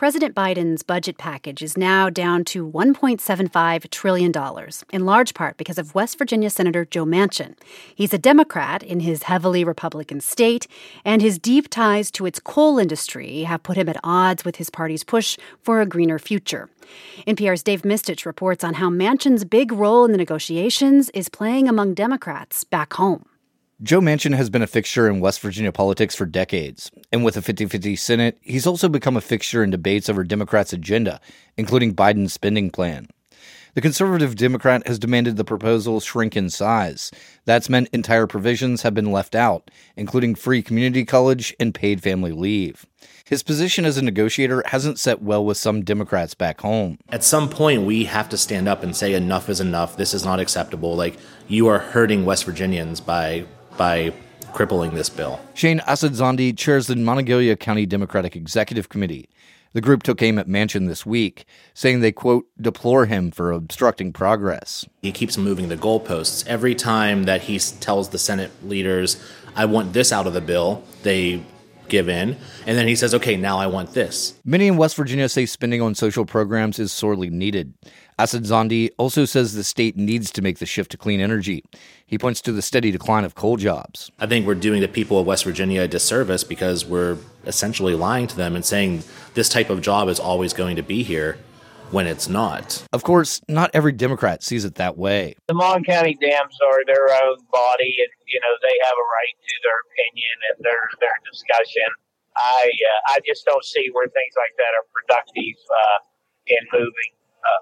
President Biden's budget package is now down to $1.75 trillion, in large part because of West Virginia Senator Joe Manchin. He's a Democrat in his heavily Republican state, and his deep ties to its coal industry have put him at odds with his party's push for a greener future. NPR's Dave Mistich reports on how Manchin's big role in the negotiations is playing among Democrats back home. Joe Manchin has been a fixture in West Virginia politics for decades, and with a 50-50 Senate, he's also become a fixture in debates over Democrats' agenda, including Biden's spending plan. The conservative Democrat has demanded the proposal shrink in size. That's meant entire provisions have been left out, including free community college and paid family leave. His position as a negotiator hasn't set well with some Democrats back home. At some point, we have to stand up and say enough is enough. This is not acceptable. You are hurting West Virginians by crippling this bill. Shane Asad-Zandi chairs the Monongalia County Democratic Executive Committee. The group took aim at Manchin this week, saying they, quote, deplore him for obstructing progress. He keeps moving the goalposts. Every time that he tells the Senate leaders, I want this out of the bill, they give in. And then he says, okay, now I want this. Many in West Virginia say spending on social programs is sorely needed. Asad-Zandi also says the state needs to make the shift to clean energy. He points to the steady decline of coal jobs. I think we're doing the people of West Virginia a disservice because we're essentially lying to them and saying this type of job is always going to be here when it's not. Of course, not every Democrat sees it that way. The Mon County dams are their own body, and they have a right to their opinion and their discussion. I just don't see where things like that are productive in moving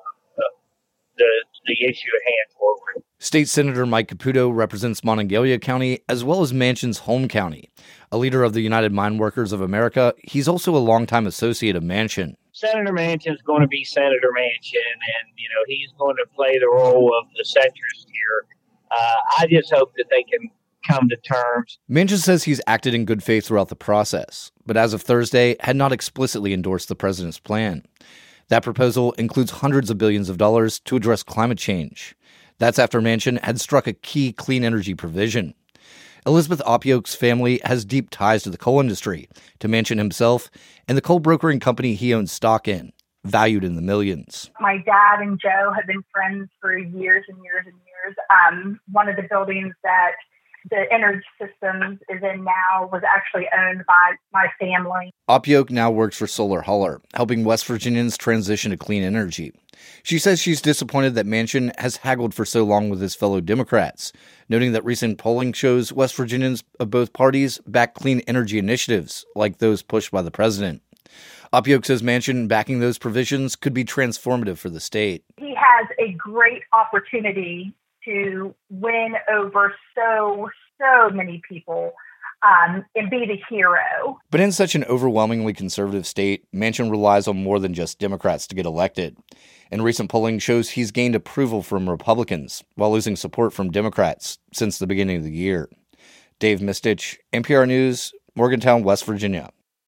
the issue at hand forward. State Senator Mike Caputo represents Monongalia County as well as Manchin's home county. A leader of the United Mine Workers of America, he's also a longtime associate of Manchin. Senator Manchin's going to be Senator Manchin, and he's going to play the role of the centrist here. I just hope that they can come to terms. Manchin says he's acted in good faith throughout the process, but as of Thursday, had not explicitly endorsed the president's plan. That proposal includes hundreds of billions of dollars to address climate change. That's after Manchin had struck a key clean energy provision. Elizabeth Opioke's family has deep ties to the coal industry, to Manchin himself, and the coal brokering company he owns stock in, valued in the millions. My dad and Joe have been friends for years and years and years. One of the buildings that the Energy Systems is in now was actually owned by my family. Opioke now works for Solar Holler, helping West Virginians transition to clean energy. She says she's disappointed that Manchin has haggled for so long with his fellow Democrats, noting that recent polling shows West Virginians of both parties back clean energy initiatives, like those pushed by the president. Opioke says Manchin backing those provisions could be transformative for the state. He has a great opportunity to win over so many people and be the hero. But in such an overwhelmingly conservative state, Manchin relies on more than just Democrats to get elected. And recent polling shows he's gained approval from Republicans while losing support from Democrats since the beginning of the year. Dave Mistich, NPR News, Morgantown, West Virginia.